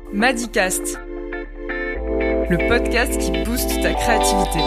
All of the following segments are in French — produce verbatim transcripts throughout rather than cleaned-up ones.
Madicast, le podcast qui booste ta créativité.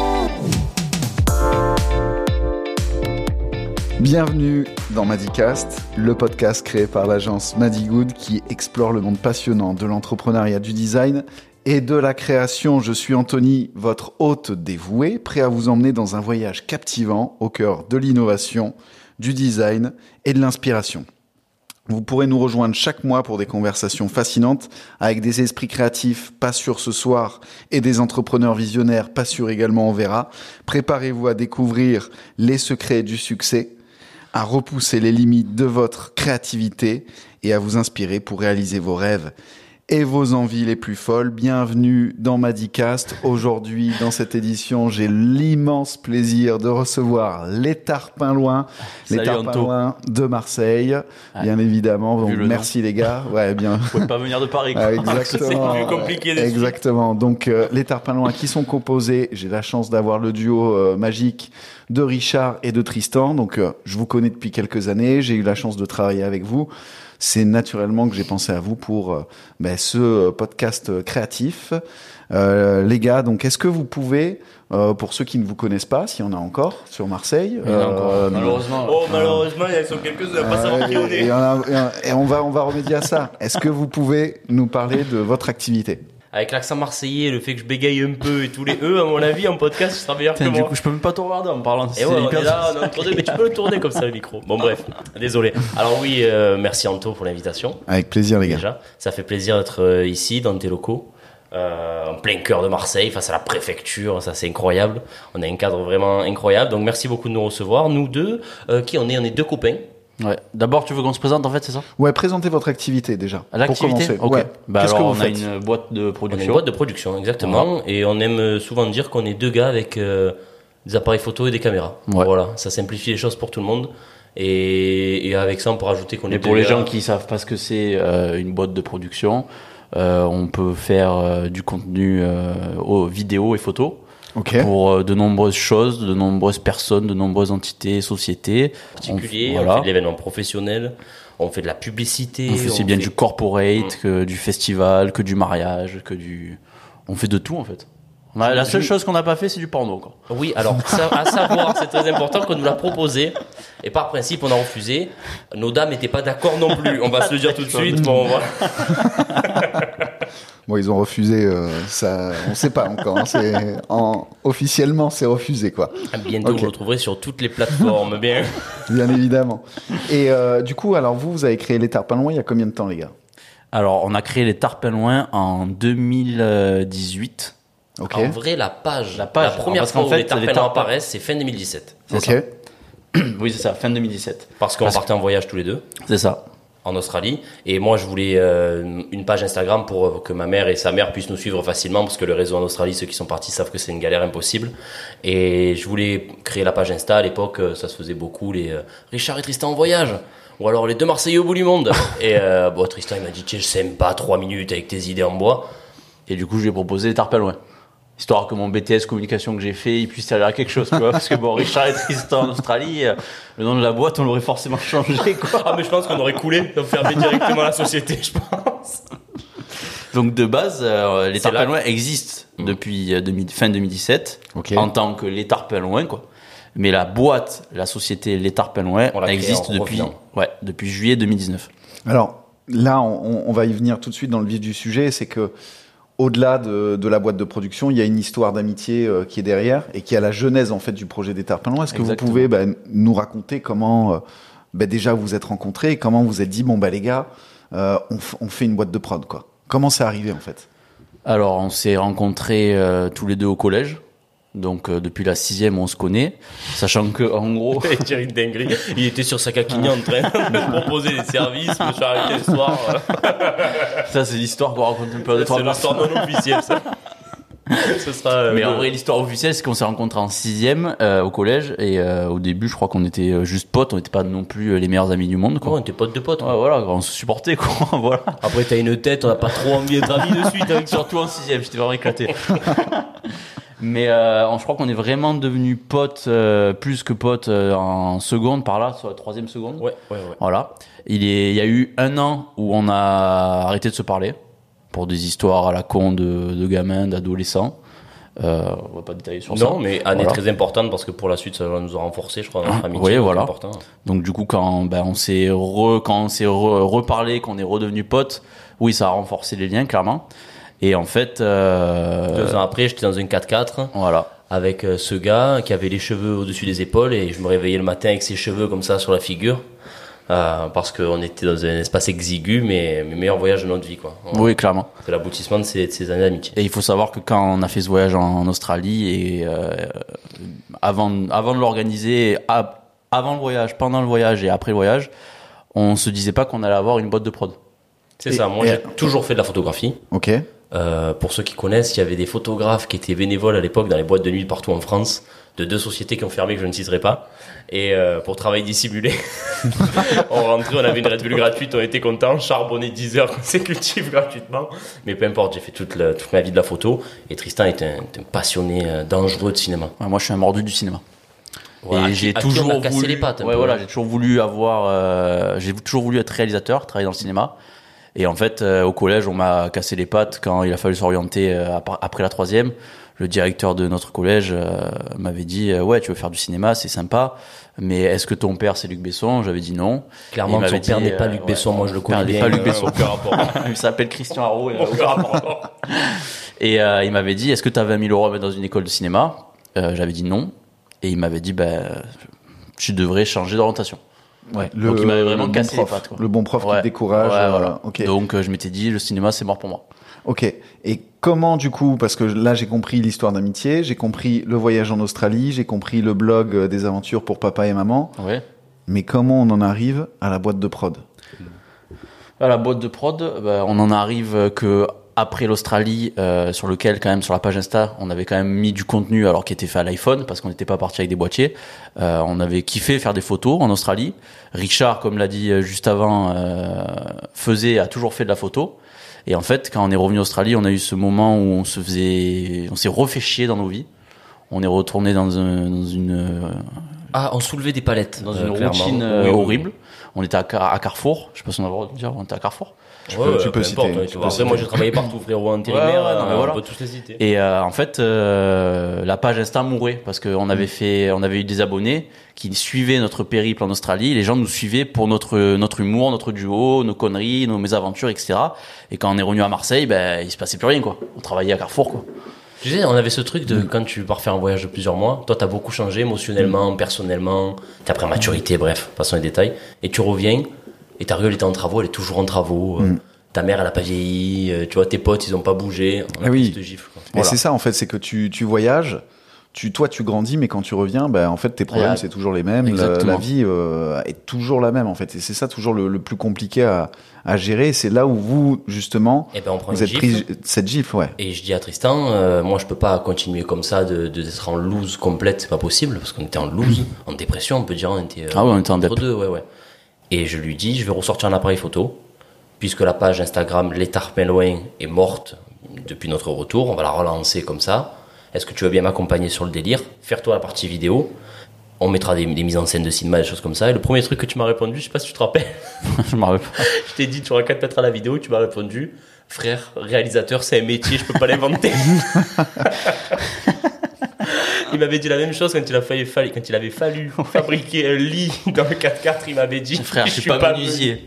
Bienvenue dans Madicast, le podcast créé par l'agence Madigood qui explore le monde passionnant de l'entrepreneuriat, du design et de la création. Je suis Anthony, votre hôte dévoué, prêt à vous emmener dans un voyage captivant au cœur de l'innovation, du design et de l'inspiration. Vous pourrez nous rejoindre chaque mois pour des conversations fascinantes avec des esprits créatifs, pas sûrs ce soir, et des entrepreneurs visionnaires, pas sûrs également, on verra. Préparez-vous à découvrir les secrets du succès, à repousser les limites de votre créativité et à vous inspirer pour réaliser vos rêves et vos envies les plus folles. Bienvenue dans Madicast. Aujourd'hui, dans cette édition, j'ai l'immense plaisir de recevoir les Tarpinloins, les Tarpinloins de Marseille, ouais. Bien évidemment. Donc, merci nom. Les gars. Ouais, bien. Vous pouvez pas venir de Paris. Quoi. Exactement. C'est plus compliqué. De Exactement. Donc, euh, les Tarpinloins qui sont composés. J'ai la chance d'avoir le duo euh, magique de Richard et de Tristan. Donc, euh, je vous connais depuis quelques années. J'ai eu la chance de travailler avec vous. C'est naturellement que j'ai pensé à vous pour euh, ben, ce podcast créatif. Euh, les gars, donc est-ce que vous pouvez, euh, pour ceux qui ne vous connaissent pas, s'il y en a encore sur Marseille, il y en a encore, euh, malheureusement. Oh, malheureusement, il y en a quelques-uns, on va pas savoir qui on est. Et, on a, et on va, on va remédier à ça. Est-ce que vous pouvez nous parler de votre activité ? Avec l'accent marseillais, le fait que je bégaye un peu et tous les E, à mon avis, en podcast, ce sera meilleur que moi. Du coup, je peux même pas te regarder en parlant. Et ouais, on est là, on est entre deux, mais tu peux le tourner comme ça, le micro. Bon, bref, désolé. Alors oui, euh, merci Anto pour l'invitation. Avec plaisir, les gars. Déjà, ça fait plaisir d'être euh, ici, dans tes locaux, euh, en plein cœur de Marseille, face à la préfecture. Ça, c'est incroyable. On a un cadre vraiment incroyable. Donc, merci beaucoup de nous recevoir. Nous deux, euh, qui on est ? On est deux copains. Ouais. D'abord, tu veux qu'on se présente en fait, c'est ça ? Ouais, présentez votre activité déjà. L'activité ? Pour commencer. Okay. Ouais. Bah Qu'est-ce alors, que vous on faites ? a une boîte de production. On a une boîte de production, exactement. Ouais. Et on aime souvent dire qu'on est deux gars avec euh, des appareils photo et des caméras. Ouais. Voilà, ça simplifie les choses pour tout le monde. Et, et avec ça, on peut rajouter qu'on est. Et pour les gars... gens qui savent pas ce que c'est euh, une boîte de production, euh, on peut faire euh, du contenu euh, aux vidéo et photo. Okay. Pour euh, de nombreuses choses, de nombreuses personnes, de nombreuses entités, sociétés. Particuliers, on, voilà. On fait de l'événement professionnel, on fait de la publicité. On fait aussi on bien fait... du corporate, mmh. que du festival, que du mariage, que du... On fait de tout en fait. Ouais, la seule chose qu'on n'a pas fait, c'est du porno. Quoi. Oui, alors ça, à savoir, c'est très important qu'on nous l'a proposé. Et par principe, on a refusé. Nos dames n'étaient pas d'accord non plus. On va se le dire tout de suite. Bon, voilà. Bon, ils ont refusé, euh, ça, on ne sait pas encore. Hein, c'est, en, officiellement, c'est refusé, quoi. Bientôt, okay. Vous le retrouverez sur toutes les plateformes, bien. Bien évidemment. Et euh, du coup, alors vous, vous avez créé les Tarpinloins il y a combien de temps, les gars ? Alors, on a créé les Tarpinloins en deux mille dix-huit. Okay. En vrai, la page, la, page, la première fois où fait, les Tarpinloins apparaissent, c'est fin deux mille dix-sept. C'est ok. Ça. Oui, c'est ça, fin deux mille dix-sept. Parce qu'on Parce partait en voyage tous les deux. C'est ça. En Australie. Et moi, je voulais euh, une page Instagram pour que ma mère et sa mère puissent nous suivre facilement, parce que le réseau en Australie, ceux qui sont partis savent que c'est une galère impossible. Et je voulais créer la page Insta. À l'époque, ça se faisait beaucoup, les euh, Richard et Tristan en voyage. Ou alors les deux Marseillais au bout du monde. Et euh, bon, Tristan, il m'a dit, tiens, je sais même pas, trois minutes avec tes idées en bois. Et du coup, je lui ai proposé les Tarpinloins. Histoire que mon B T S communication que j'ai fait, il puisse servir à quelque chose, tu vois. Parce que bon, Richard et Tristan en Australie, euh, le nom de la boîte, on l'aurait forcément changé, quoi. Ah, mais je pense qu'on aurait coulé, on fermé directement la société, je pense. Donc, de base, euh, les Tarpinloins existent mmh. depuis euh, demi, fin deux mille dix-sept, okay. En tant que les Tarpinloins, quoi. Mais la boîte, la société Les Tarpinloins, existe depuis, ouais, depuis juillet deux mille dix-neuf. Alors, là, on, on va y venir tout de suite dans le vif du sujet, c'est que au-delà de, de la boîte de production, il y a une histoire d'amitié euh, qui est derrière et qui est à la genèse en fait du projet des Tarpinloins. Est-ce que Exactement. Vous pouvez bah, nous raconter comment euh, bah, déjà vous êtes rencontrés et comment vous êtes dit bon bah les gars, euh, on, f- on fait une boîte de prod quoi. Comment c'est arrivé en fait ? Alors on s'est rencontrés euh, tous les deux au collège. Donc euh, depuis la sixième, on se connaît, sachant que en gros, il une dinguerie. Il était sur sa caquigne en train de me proposer des services. Je me suis arrêté le soir. Ça, c'est l'histoire qu'on raconte un peu de trois. C'est l'histoire non officielle, ça. Ce sera. Euh, Mais en vrai, l'histoire officielle, c'est qu'on s'est rencontrés en sixième euh, au collège et euh, au début, je crois qu'on était juste potes. On n'était pas non plus les meilleurs amis du monde. Quoi. Ouais, on était potes de potes. Ouais, voilà, on se supportait quoi. Voilà. Après, t'as une tête, on n'a pas trop envie d'être amis de suite. Avec... Surtout en sixième, j'étais vraiment éclaté. Mais euh, je crois qu'on est vraiment devenus potes, euh, plus que potes euh, en seconde, par là, sur la troisième seconde. Ouais, ouais, ouais. Voilà. Il, est, il y a eu un an où on a arrêté de se parler. pour des histoires à la con de, de gamins, d'adolescents. Euh, on va pas détailler sur non, ça. Non, mais année voilà. très importante parce que pour la suite, ça va nous a renforcé, je crois, notre amitié. Oui, voilà. Important. Donc du coup, quand ben, on s'est re, quand on s'est re, reparlé, qu'on est redevenu potes, oui, ça a renforcé les liens, clairement. Et en fait, euh... deux ans après, j'étais dans une quatre-quatre. Voilà. Avec euh, ce gars qui avait les cheveux au-dessus des épaules et je me réveillais le matin avec ses cheveux comme ça sur la figure. Euh, parce qu'on était dans un espace exigu, mais mes meilleurs voyages de notre vie, quoi. On, oui, clairement. C'est l'aboutissement de ces, de ces années d'amitié. Et il faut savoir que quand on a fait ce voyage en, en Australie, et euh, avant, avant de l'organiser, à, avant le voyage, pendant le voyage et après le voyage, on se disait pas qu'on allait avoir une boîte de prod. C'est et, ça. Moi, et... j'ai toujours fait de la photographie. Ok. Euh, pour ceux qui connaissent, il y avait des photographes qui étaient bénévoles à l'époque dans les boîtes de nuit partout en France, de deux sociétés qui ont fermé que je ne citerai pas. Et euh, pour travail dissimulé, on rentrait, on avait une Red Bull gratuite, on était contents, charbonné dix heures consécutives gratuitement. Mais peu importe, j'ai fait toute, la, toute ma vie de la photo. Et Tristan est un, un passionné euh, dangereux de cinéma. Ouais, moi, je suis un mordu du cinéma. Voilà, et à j'ai qui, toujours à qui on a voulu, cassé les pattes. Ouais, voilà, j'ai toujours voulu avoir, euh, j'ai toujours voulu être réalisateur, travailler dans le cinéma. Et en fait, euh, au collège, on m'a cassé les pattes quand il a fallu s'orienter euh, après la troisième. Le directeur de notre collège euh, m'avait dit euh, ouais, tu veux faire du cinéma, c'est sympa, mais est-ce que ton père c'est Luc Besson? J'avais dit non. Clairement, ton père n'est pas Luc euh, Besson, ouais, moi je le connais bien. Pas Luc Besson. Aucun rapport. Il s'appelle Christian Haro. Aucun rapport. Et euh, il m'avait dit est-ce que tu as vingt mille euros à mettre dans une école de cinéma? euh, J'avais dit non. Et il m'avait dit ben tu devrais changer d'orientation. Ouais. Le, Donc il m'avait vraiment le cassé bon les prof, pattes, quoi. Le bon prof ouais. qui te décourage. Ouais, euh, voilà. Okay. Donc euh, je m'étais dit le cinéma c'est mort pour moi. Ok. Et comment du coup, parce que là j'ai compris l'histoire d'amitié, j'ai compris le voyage en Australie, j'ai compris le blog euh, des aventures pour papa et maman. Ouais. Mais comment on en arrive à la boîte de prod? À la boîte de prod, bah, on en arrive que après l'Australie, euh, sur lequel quand même sur la page Insta, on avait quand même mis du contenu alors qu'il était fait à l'iPhone parce qu'on n'était pas parti avec des boîtiers. Euh, on avait kiffé faire des photos en Australie. Richard, comme l'a dit juste avant, euh, faisait a toujours fait de la photo. Et en fait, quand on est revenu en Australie, on a eu ce moment où on se faisait, on s'est refait chier dans nos vies. On est retourné dans, un, dans une ah, on soulevait des palettes dans euh, une clairement. routine euh, oui, oui. horrible. On était à, Car- à Carrefour. Je sais pas si on a le droit de dire. On était à Carrefour. Tu ouais, peux, ouais, tu peux citer. Importe, tu ouais, peux après, moi j'ai travaillé partout, frérot, intérimaire, Ouais, ouais, non, mais on voilà. peut tous les citer. Et euh, en fait, euh, la page Insta mourait parce qu'on avait fait, on avait eu des abonnés qui suivaient notre périple en Australie. Les gens nous suivaient pour notre notre humour, notre duo, nos conneries, nos mésaventures, et cetera. Et quand on est revenu à Marseille, ben il se passait plus rien, quoi. On travaillait à Carrefour, quoi. Tu sais, on avait ce truc de quand tu pars faire un voyage de plusieurs mois, toi t'as beaucoup changé émotionnellement, personnellement, t'as pris maturité, bref, passons les détails, et tu reviens et ta rue elle était en travaux, elle est toujours en travaux. Mm. Ta mère, elle a pas vieilli, tu vois, tes potes, ils ont pas bougé. On a ah oui. Cette gifle, quoi. Et Voilà. c'est ça, en fait, c'est que tu, tu voyages, tu, toi, tu grandis, mais quand tu reviens, bah, en fait, tes problèmes, Ouais. c'est toujours les mêmes. La, la vie euh, est toujours la même, en fait. Et c'est ça, toujours le, le plus compliqué à, à gérer. C'est là où vous, justement, eh ben, on prend vous une êtes gifle. pris cette gifle, ouais. Et je dis à Tristan, euh, moi, je peux pas continuer comme ça, de, de d'être en loose complète, c'est pas possible, parce qu'on était en loose, en dépression, on peut dire, on était, euh, ah ouais, on était en dep. deux, ouais, ouais. Et je lui dis, je vais ressortir un appareil photo, puisque la page Instagram Les Tarpins Loin est morte depuis notre retour, on va la relancer comme ça. Est-ce que tu veux bien m'accompagner sur le délire? Faire-toi la partie vidéo. On mettra des, des mises en scène de cinéma, des choses comme ça. Et le premier truc que tu m'as répondu, je sais pas si tu te rappelles. Je m'en rappelle pas. Je t'ai dit, tu auras qu'à te mettre à la vidéo, tu m'as répondu, frère, réalisateur, c'est un métier, je peux pas l'inventer. Il m'avait dit la même chose quand il, a fallu, quand il avait fallu fabriquer un lit dans le quatre-quatre. Il m'avait dit, frère, je suis pas, pas menuisier.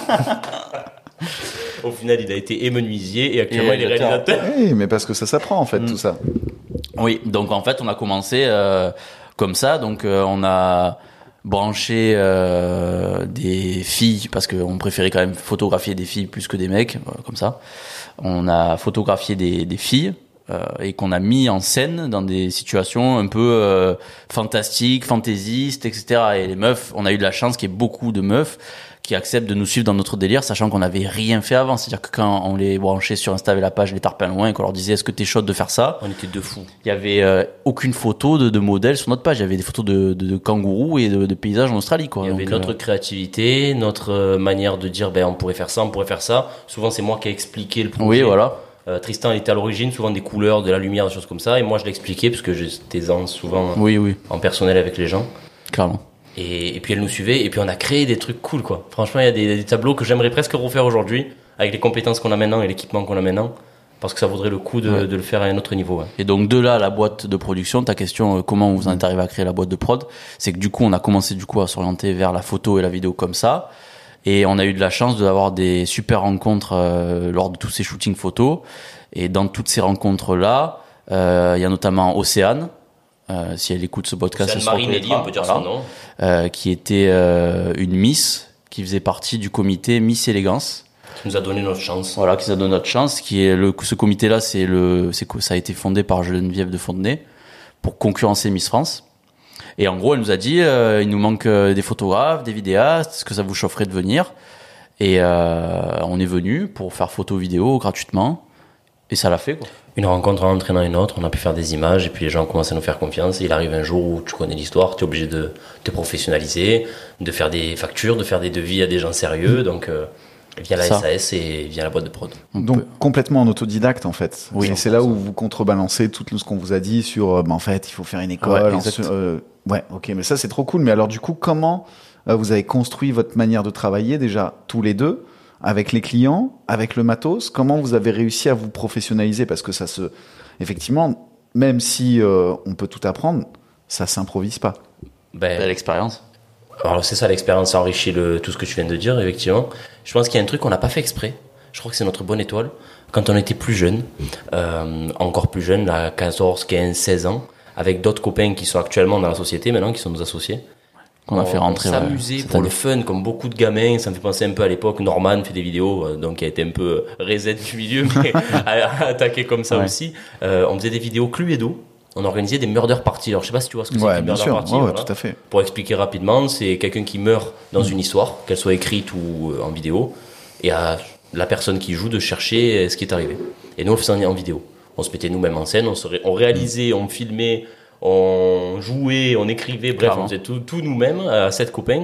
Au final, il a été menuisier et actuellement, et il est réalisateur. Oui, mais parce que ça s'apprend, en fait, mm. tout ça. Oui, donc en fait, on a commencé euh, comme ça. Donc, euh, on a branché euh, des filles parce qu'on préférait quand même photographier des filles plus que des mecs, euh, comme ça. On a photographié des, des filles. Euh, et qu'on a mis en scène dans des situations un peu euh, fantastiques, fantaisistes, et cetera. Et les meufs, on a eu de la chance qu'il y ait beaucoup de meufs qui acceptent de nous suivre dans notre délire, sachant qu'on n'avait rien fait avant. C'est-à-dire que quand on les branchait sur Insta avec la page Les Tarpins Loin et qu'on leur disait est-ce que t'es chaude de faire ça, on était deux fous. Il y avait euh, aucune photo de, de modèle sur notre page. Il y avait des photos de, de, de kangourous et de, de paysages en Australie, quoi. Il y avait Donc, notre euh... créativité, notre manière de dire ben on pourrait faire ça, on pourrait faire ça. Souvent c'est moi qui ai expliqué le projet. Oui, voilà. Euh, Tristan était à l'origine, souvent des couleurs, de la lumière, des choses comme ça, et moi je l'expliquais parce que j'étais souvent oui, oui. en personnel avec les gens. Clairement. Et, et puis elle nous suivait, et puis on a créé des trucs cool, quoi. Franchement, il y a des, des tableaux que j'aimerais presque refaire aujourd'hui, avec les compétences qu'on a maintenant et l'équipement qu'on a maintenant, parce que ça vaudrait le coup de, ouais. de le faire à un autre niveau. Ouais. Et donc de là, la boîte de production, ta question, euh, comment vous en êtes arrivé à créer la boîte de prod, c'est que du coup, on a commencé du coup à s'orienter vers la photo et la vidéo comme ça. Et on a eu de la chance d'avoir des super rencontres euh, lors de tous ces shootings photos. Et dans toutes ces rencontres-là, euh, il y a notamment Océane, euh, si elle écoute ce podcast, Océane Marinelli, on peut dire voilà, son nom, euh, qui était euh, une Miss, qui faisait partie du comité Miss Élégance. Qui nous a donné notre chance. Voilà, qui nous a donné notre chance. Qui est le, ce comité-là, c'est le, c'est ça a été fondé par Geneviève de Fontenay pour concurrencer Miss France. Et en gros, elle nous a dit, euh, il nous manque euh, des photographes, des vidéastes, est-ce que ça vous chaufferait de venir ? Et euh, on est venu pour faire photo vidéo gratuitement. Et ça l'a fait, quoi. Une rencontre en entraînant une autre, on a pu faire des images et puis les gens commencent à nous faire confiance. Et il arrive un jour où tu connais l'histoire, tu es obligé de te professionnaliser, de faire des factures, de faire des devis à des gens sérieux. Donc euh, via la ça. S A S et via la boîte de prod. Donc complètement en autodidacte en fait. Oui, et c'est là où vous contrebalancez tout ce qu'on vous a dit sur, bah, en fait, il faut faire une école. Ouais, en, euh, ouais, ok, mais ça c'est trop cool. Mais alors du coup, comment euh, vous avez construit votre manière de travailler déjà tous les deux? Avec les clients, avec le matos, comment vous avez réussi à vous professionnaliser? Parce que ça se, effectivement, même si euh, on peut tout apprendre, ça s'improvise pas. Ben, l'expérience. Alors c'est ça, l'expérience enrichit le, tout ce que tu viens de dire, effectivement. Je pense qu'il y a un truc qu'on n'a pas fait exprès. Je crois que c'est notre bonne étoile. Quand on était plus jeune, euh, encore plus jeune, à quatorze, quinze, seize ans, avec d'autres copains qui sont actuellement dans la société maintenant, qui sont nos associés, qu'on a fait rentrer. On s'amusait ouais, pour année. Le fun, comme beaucoup de gamins. Ça me fait penser un peu à l'époque. Norman fait des vidéos, euh, donc qui a été un peu reset du milieu, mais à, à attaquer comme ça ouais. aussi. Euh, on faisait des vidéos Cluedo. On organisait des murder parties. Alors je sais pas si tu vois ce que c'est ouais, une murder sûr. party. Ouais, voilà. Tout à fait. Pour expliquer rapidement, c'est quelqu'un qui meurt dans mmh. une histoire, qu'elle soit écrite ou euh, en vidéo, et à la personne qui joue de chercher ce qui est arrivé. Et nous on le faisait en vidéo. On se mettait nous-mêmes en scène, on, se ré- on réalisait, on filmait. On jouait, on écrivait, bref, Clairement. on faisait tout, tout nous-mêmes à sept copains.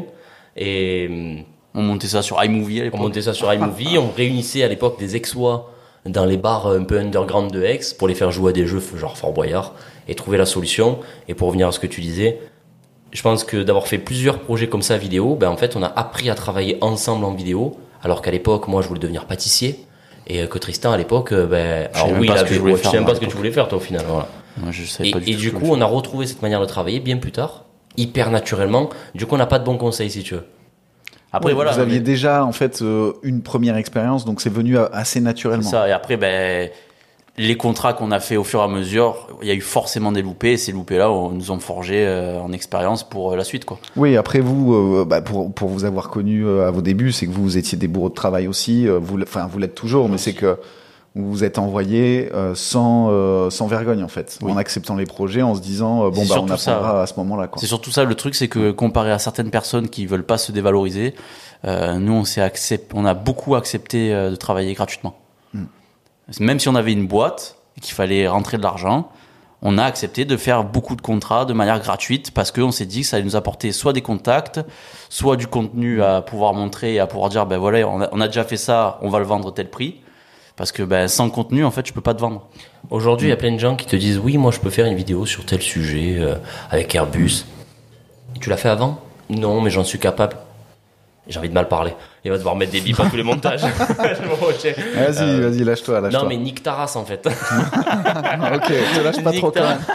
Et on montait ça sur iMovie à l'époque. On montait ça sur iMovie. On réunissait à l'époque des Aixois dans les bars un peu underground de Aix pour les faire jouer à des jeux genre Fort Boyard et trouver la solution. Et pour revenir à ce que tu disais, je pense que d'avoir fait plusieurs projets comme ça vidéo, ben en fait, on a appris à travailler ensemble en vidéo. Alors qu'à l'époque, moi, je voulais devenir pâtissier et que Tristan, à l'époque, ben, alors oui, il avait, ouais, je sais même pas ce que tu voulais faire, toi, au final. Voilà. Moi, je savais et pas du et tout du coup, on a retrouvé cette manière de travailler bien plus tard, hyper naturellement. Du coup, on n'a pas de bons conseils, si tu veux. Après, ouais, voilà. Vous aviez mais... déjà, en fait, euh, une première expérience, donc c'est venu assez naturellement. C'est ça. Et après, ben, les contrats qu'on a fait au fur et à mesure, il y a eu forcément des loupés. Et ces loupés-là, on nous ont forgé euh, en expérience pour euh, la suite, quoi. Oui. Après vous, euh, bah, pour pour vous avoir connu euh, à vos débuts, c'est que vous, vous étiez des bourreaux de travail aussi. Euh, vous, enfin, vous l'êtes toujours, mais c'est que vous vous êtes envoyé euh, sans euh, sans vergogne en fait, oui. en acceptant les projets, en se disant euh, bon bah on apprendra ça, à ce moment-là, quoi. C'est surtout ça le truc, c'est que comparé à certaines personnes qui veulent pas se dévaloriser, euh, nous on s'est accept... on a beaucoup accepté euh, de travailler gratuitement. Mm. Même si on avait une boîte et qu'il fallait rentrer de l'argent, on a accepté de faire beaucoup de contrats de manière gratuite parce qu'on s'est dit que ça allait nous apporter soit des contacts, soit du contenu à pouvoir montrer et à pouvoir dire ben voilà on a, on a déjà fait ça, on va le vendre tel prix. Parce que ben, sans contenu, en fait, je peux pas te vendre. Aujourd'hui, il y a plein de gens qui te disent « Oui, moi, je peux faire une vidéo sur tel sujet euh, avec Airbus. » Et tu l'as fait avant ? Non, mais j'en suis capable. J'ai envie de mal parler. Il va devoir mettre des bips à tous les montages. Vas-y, euh, vas-y, lâche-toi, lâche-toi. Non, mais nique ta race, en fait. Ok, te lâche pas nique trop quand même.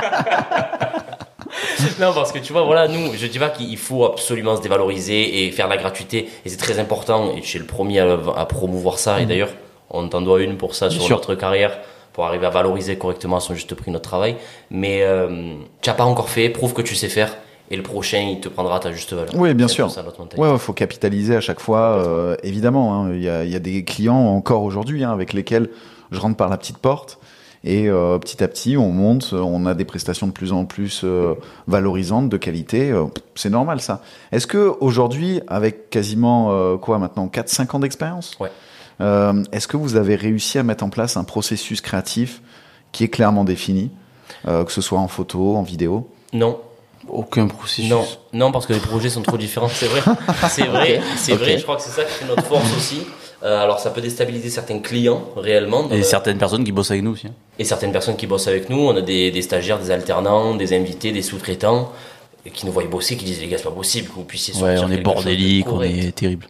Non, parce que tu vois, voilà, nous, je dis pas qu'il faut absolument se dévaloriser et faire de la gratuité. Et c'est très important. Et je suis le premier à, à promouvoir ça. Et d'ailleurs, on t'en doit une pour ça sur sûr. Notre carrière, pour arriver à valoriser correctement à son juste prix notre travail. Mais euh, tu n'as pas encore fait, prouve que tu sais faire. Et le prochain, il te prendra à ta juste valeur. Oui, bien sûr. Il ouais, faut capitaliser à chaque fois, euh, évidemment. Il hein, y, y a des clients encore aujourd'hui hein, avec lesquels je rentre par la petite porte. Et euh, petit à petit, on monte, on a des prestations de plus en plus euh, valorisantes, de qualité. Euh, c'est normal, ça. Est-ce que aujourd'hui, avec quasiment euh, quoi maintenant, quatre cinq ans d'expérience, ouais. euh, est-ce que vous avez réussi à mettre en place un processus créatif qui est clairement défini, euh, que ce soit en photo, en vidéo ? Non. Aucun processus. Non, non, parce que les projets sont trop différents. C'est vrai, c'est vrai, c'est okay. vrai. Je crois que c'est ça qui fait notre force aussi. Euh, alors, ça peut déstabiliser certains clients réellement. Et le... certaines personnes qui bossent avec nous aussi. Hein. Et certaines personnes qui bossent avec nous. On a des, des stagiaires, des alternants, des invités, des sous-traitants qui nous voient bosser, qui disent les gars, c'est pas possible que vous puissiez sortir. Ouais, on est bordélique, on est terrible.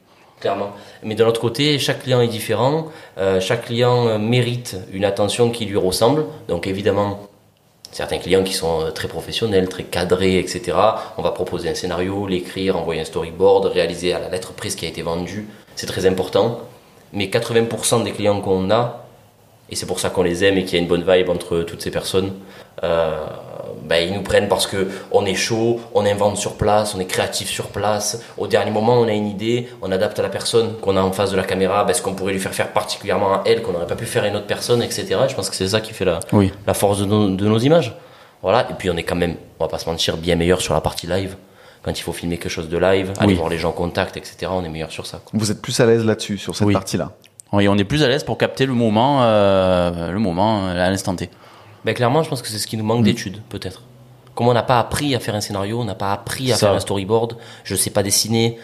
Clairement. Mais de l'autre côté, chaque client est différent. Euh, chaque client mérite une attention qui lui ressemble. Donc évidemment, certains clients qui sont très professionnels, très cadrés, et cetera. On va proposer un scénario, l'écrire, envoyer un storyboard, réaliser à la lettre près ce qui a été vendu. C'est très important. Mais quatre-vingts pour cent des clients qu'on a, et c'est pour ça qu'on les aime et qu'il y a une bonne vibe entre toutes ces personnes, euh, ben, ils nous prennent parce qu'on est chaud, on invente sur place, on est créatif sur place. Au dernier moment, on a une idée, on adapte à la personne qu'on a en face de la caméra, ben, ce qu'on pourrait lui faire faire particulièrement à elle, qu'on n'aurait pas pu faire à une autre personne, et cetera. Je pense que c'est ça qui fait la, oui. la force de nos, de nos images. Voilà. Et puis on est quand même, on va pas se mentir, bien meilleur sur la partie live. Quand il faut filmer quelque chose de live, aller oui. voir les gens en contact, et cetera, on est meilleur sur ça. Quoi. Vous êtes plus à l'aise là-dessus, sur cette oui. partie-là? Oui, on est plus à l'aise pour capter le moment, euh, le moment à l'instant T. Ben, clairement, je pense que c'est ce qui nous manque mmh. d'études, peut-être. Comme on n'a pas appris à faire un scénario, on n'a pas appris à ça. faire un storyboard, je sais pas dessiner,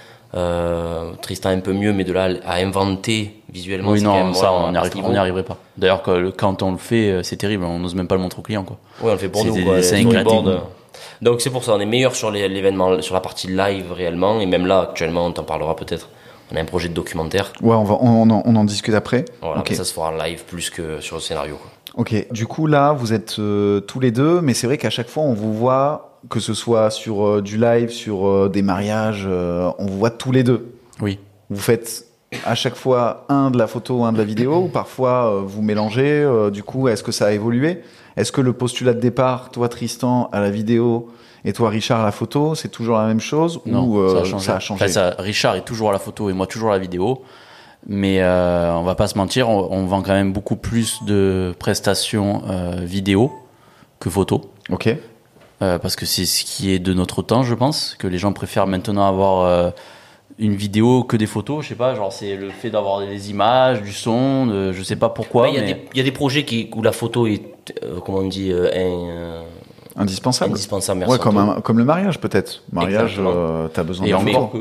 euh, Tristan un peu mieux, mais de là à inventer visuellement, oui, c'est non, quand même, ça, voilà, on n'y arrive, arriverait pas. D'ailleurs, quand on le fait, c'est terrible, on n'ose même pas le montrer au client, quoi. Oui, on le fait pour c'est nous, des, quoi, des storyboard. Donc c'est pour ça, on est meilleur sur les, l'événement, sur la partie live réellement, et même là, actuellement, on t'en parlera peut-être. On a un projet de documentaire. Ouais, on va, on, on, en, on en discute après. Voilà, okay. Ça se fera en live plus que sur le scénario, quoi. Ok, du coup là, vous êtes euh, tous les deux, mais c'est vrai qu'à chaque fois, on vous voit, que ce soit sur euh, du live, sur euh, des mariages, euh, on vous voit tous les deux. Oui. Vous faites à chaque fois un de la photo, un de la vidéo, ou parfois euh, vous mélangez. Euh, du coup, est-ce que ça a évolué? Est-ce que le postulat de départ, toi Tristan à la vidéo et toi Richard à la photo, c'est toujours la même chose? Non, ou euh, ça a changé. Ça a changé. Enfin, ça, Richard est toujours à la photo et moi toujours à la vidéo. Mais euh, on va pas se mentir, on, on vend quand même beaucoup plus de prestations euh, vidéo que photo. Ok. Euh, parce que c'est ce qui est de notre temps, je pense, que les gens préfèrent maintenant avoir euh, une vidéo que des photos. Je sais pas, genre c'est le fait d'avoir des images, du son, de, je sais pas pourquoi. Il y, mais... y a des projets qui, où la photo est, euh, comment on dit, euh, un, euh, indispensable. Indispensable. Ouais, comme, un, comme le mariage peut-être. Mariage, euh, t'as besoin de photo.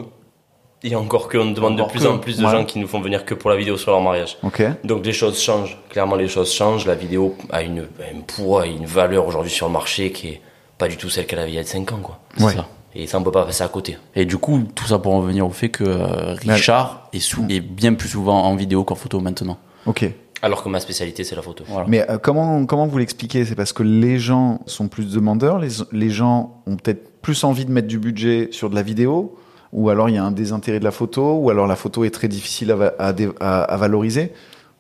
Et encore que, on demande encore de plus que, en plus de ouais. gens qui nous font venir que pour la vidéo sur leur mariage. Okay. Donc les choses changent. Clairement, les choses changent. La vidéo a une, un poids et une valeur aujourd'hui sur le marché qui est pas du tout celle qu'elle avait il y a cinq ans, quoi. Ouais. C'est ça. Et ça, on peut pas passer à côté. Et du coup, tout ça pour en venir au fait que euh, Richard ouais. est, sou- est bien plus souvent en vidéo qu'en photo maintenant. Ok. Alors que ma spécialité, c'est la photo. Voilà. Mais euh, comment, comment vous l'expliquez? C'est parce que les gens sont plus demandeurs, les, les gens ont peut-être plus envie de mettre du budget sur de la vidéo, ou alors il y a un désintérêt de la photo, ou alors la photo est très difficile à, à, à, à valoriser.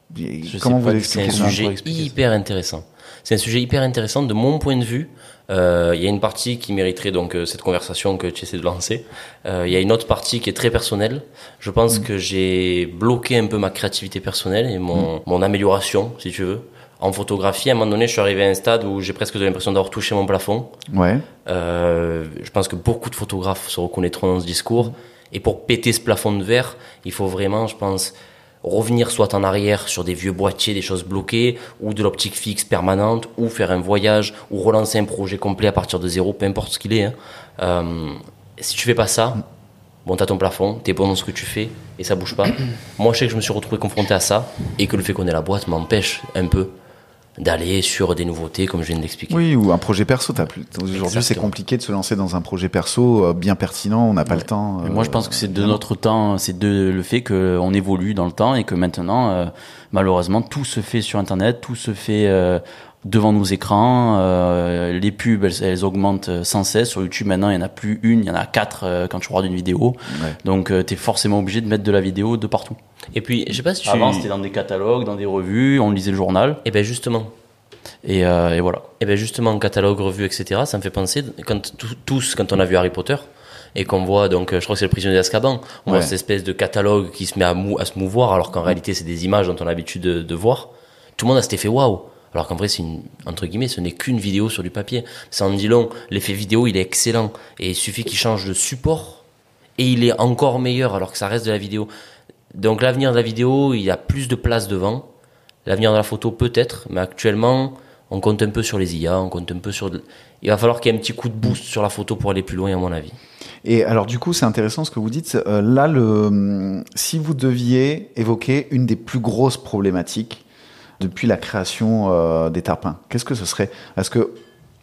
Je comment vous l'expliquez? C'est un sujet hyper intéressant. C'est un sujet hyper intéressant de mon point de vue. Euh, il y a une partie qui mériterait donc euh, cette conversation que tu essaies de lancer. Euh, il y a une autre partie qui est très personnelle. Je pense mmh. que j'ai bloqué un peu ma créativité personnelle et mon, mmh. mon amélioration, si tu veux. En photographie, à un moment donné, je suis arrivé à un stade où j'ai presque de l'impression d'avoir touché mon plafond. Ouais. Euh, je pense que beaucoup de photographes se reconnaîtront dans ce discours. Et pour péter ce plafond de verre, il faut vraiment, je pense, revenir soit en arrière sur des vieux boîtiers, des choses bloquées, ou de l'optique fixe permanente, ou faire un voyage, ou relancer un projet complet à partir de zéro, peu importe ce qu'il est. Hein. Euh, si tu fais pas ça, bon, t'as ton plafond, t'es bon dans ce que tu fais, et ça bouge pas. Moi, je sais que je me suis retrouvé confronté à ça, et que le fait qu'on ait la boîte m'empêche un peu d'aller sur des nouveautés, comme je viens de l'expliquer. Oui, ou un projet perso. T'as plus... Aujourd'hui, c'est compliqué de se lancer dans un projet perso bien pertinent, on n'a pas ouais. le temps. Euh, moi, je pense que c'est de notre temps, c'est de le fait qu'on évolue dans le temps et que maintenant, euh, malheureusement, tout se fait sur Internet, tout se fait euh, devant nos écrans. Euh, les pubs, elles, elles augmentent sans cesse. Sur YouTube, maintenant, il n'y en a plus une, il y en a quatre euh, quand tu regardes une vidéo. Ouais. Donc, euh, tu es forcément obligé de mettre de la vidéo de partout. Et puis, je sais pas si tu... Avant, c'était dans des catalogues, dans des revues, on lisait le journal. Et ben justement. Et, euh, et voilà. Et ben justement, catalogue, revue, et cetera, ça me fait penser, quand, tous, quand on a vu Harry Potter, et qu'on voit, donc, je crois que c'est le prisonnier d'Azkaban, on ouais. voit cette espèce de catalogue qui se met à, mou, à se mouvoir, alors qu'en mmh. réalité, c'est des images dont on a l'habitude de, de voir. Tout le monde a cet effet waouh. Alors qu'en vrai, c'est une, entre guillemets, ce n'est qu'une vidéo sur du papier. Ça en dit long. L'effet vidéo, il est excellent. Et il suffit qu'il change de support, et il est encore meilleur, alors que ça reste de la vidéo. Donc l'avenir de la vidéo, il y a plus de place devant. L'avenir de la photo, peut-être, mais actuellement, on compte un peu sur les I A, on compte un peu sur... Il va falloir qu'il y ait un petit coup de boost sur la photo pour aller plus loin, à mon avis. Et alors, du coup, c'est intéressant ce que vous dites. Euh, là, le, si vous deviez évoquer une des plus grosses problématiques depuis la création euh, des Tarpins, qu'est-ce que ce serait? Parce que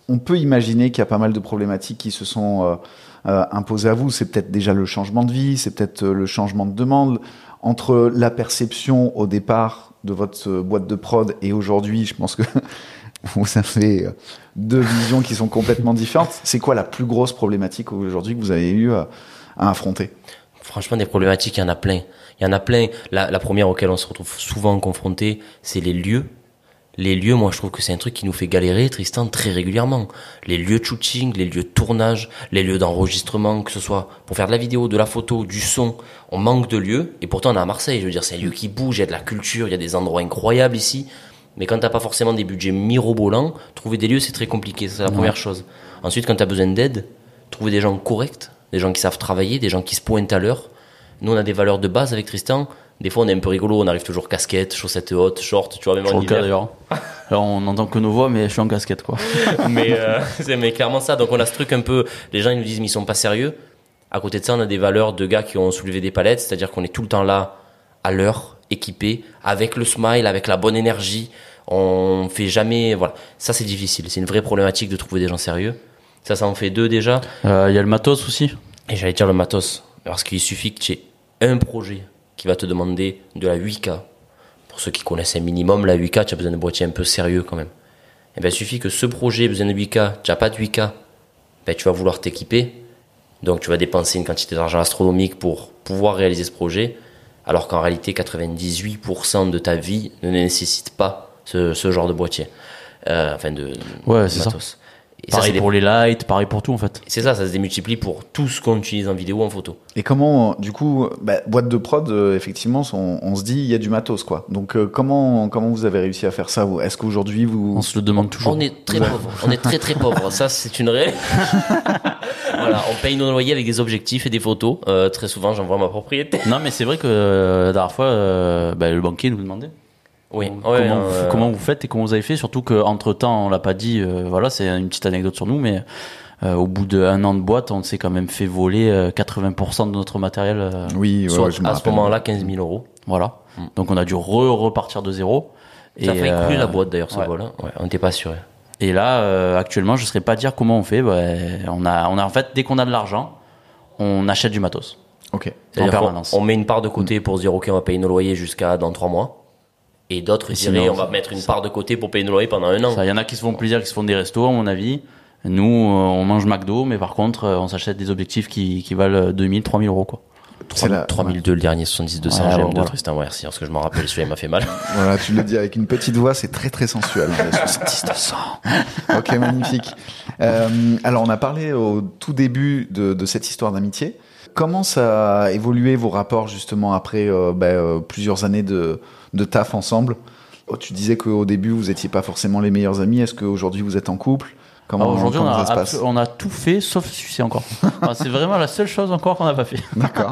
on peut imaginer qu'il y a pas mal de problématiques qui se sont euh, euh, imposées à vous. C'est peut-être déjà le changement de vie, c'est peut-être euh, le changement de demande. Entre la perception au départ de votre euh, boîte de prod et aujourd'hui, je pense que vous avez deux visions qui sont complètement différentes. C'est quoi la plus grosse problématique aujourd'hui que vous avez eu à, à affronter ? Franchement, des problématiques, il y en a plein. Il y en a plein. La, la première auquel on se retrouve souvent confronté, c'est les lieux. Les lieux, moi, je trouve que c'est un truc qui nous fait galérer, Tristan, très régulièrement. Les lieux de shooting, les lieux de tournage, les lieux d'enregistrement, que ce soit pour faire de la vidéo, de la photo, du son. On manque de lieux. Et pourtant, on est à Marseille. Je veux dire, c'est un lieu qui bouge, il y a de la culture, il y a des endroits incroyables ici. Mais quand t'as pas forcément des budgets mirobolants, trouver des lieux, c'est très compliqué. C'est la ouais. première chose. Ensuite, quand t'as besoin d'aide, trouver des gens corrects, des gens qui savent travailler, des gens qui se pointent à l'heure. Nous, on a des valeurs de base avec Tristan. Des fois, on est un peu rigolo, on arrive toujours casquette, chaussettes hautes, shorts, tu vois, même en hiver. D'ailleurs. Alors, on n'entend que nos voix, mais je suis en casquette, quoi. mais, euh, c'est mais clairement ça. Donc, on a ce truc un peu, les gens, ils nous disent, mais ils sont pas sérieux. À côté de ça, on a des valeurs de gars qui ont soulevé des palettes, c'est-à-dire qu'on est tout le temps là, à l'heure, équipé, avec le smile, avec la bonne énergie. On fait jamais, voilà. Ça, c'est difficile. C'est une vraie problématique de trouver des gens sérieux. Ça, ça en fait deux déjà. Il euh, y a le matos aussi. Et j'allais dire le matos. Parce qu'il suffit que tu aies un projet qui va te demander de la huit K. Pour ceux qui connaissent un minimum, la huit K, tu as besoin de boîtier un peu sérieux quand même. Et bien, il suffit que ce projet ait besoin de huit K, tu n'as pas de huit K, ben, tu vas vouloir t'équiper. Donc, tu vas dépenser une quantité d'argent astronomique pour pouvoir réaliser ce projet. Alors qu'en réalité, quatre-vingt-dix-huit pour cent de ta vie ne nécessite pas ce, ce genre de boîtier. Euh, enfin, de, ouais, de c'est matos. Ça. Et pareil ça, pour des... les lights, pareil pour tout en fait. C'est ça, ça se démultiplie pour tout ce qu'on utilise en vidéo ou en photo. Et comment, du coup, bah, boîte de prod, euh, effectivement, on, on se dit il y a du matos quoi. Donc euh, comment comment vous avez réussi à faire ça vous ? Est-ce qu'aujourd'hui vous On se le demande toujours. On est très pauvre. On est très très pauvre. Ça c'est une réelle. Voilà, on paye nos loyers avec des objectifs et des photos. Euh, très souvent, j'envoie ma propriété. Non, mais c'est vrai que euh, la dernière fois, euh, bah, le banquier nous demandait. Oui. Comment, ouais, euh... comment vous faites et comment vous avez fait, surtout qu'entre temps on l'a pas dit, euh, voilà, c'est une petite anecdote sur nous, mais euh, au bout d'un an de boîte on s'est quand même fait voler euh, quatre-vingts pour cent de notre matériel, euh, oui, ouais, soit ouais, je à ce moment-là quinze mille euros, voilà. Mm. Donc on a dû re repartir de zéro. Ça a failli euh, couler la boîte d'ailleurs ce ouais. vol, hein. Ouais, on n'était pas assuré. Et là euh, actuellement je saurais pas dire comment on fait, bah, on a on a en fait dès qu'on a de l'argent on achète du matos. Ok. En permanence. On, on met une part de côté mm. pour se dire ok on va payer nos loyers jusqu'à dans trois mois. Et d'autres diraient, on va mettre une ça. part de côté pour payer nos loyers pendant un an. Il y en a qui se font plaisir, qui se font des restos, à mon avis. Nous, on mange McDo, mais par contre, on s'achète des objectifs qui, qui valent deux mille, trois mille euros, quoi. C'est la... trois mille deux, le dernier soixante-dix deux cents ouais, G M de voilà. Tristan, ouais, merci, parce que je m'en rappelle, celui-là, il m'a fait mal. Voilà, tu le dis avec une petite voix, c'est très très sensuel. soixante-dix deux cents Ok, magnifique. Euh, alors, on a parlé au tout début de, de cette histoire d'amitié. Comment ça a évolué vos rapports, justement, après euh, bah, euh, plusieurs années de, de taf ensemble ? Oh, tu disais qu'au début, vous n'étiez pas forcément les meilleurs amis. Est-ce qu'aujourd'hui, vous êtes en couple ? Comment, Alors aujourd'hui, comment on, a ça se passe ? on a tout fait sauf sucer encore. Enfin, c'est vraiment la seule chose encore qu'on n'a pas fait. D'accord.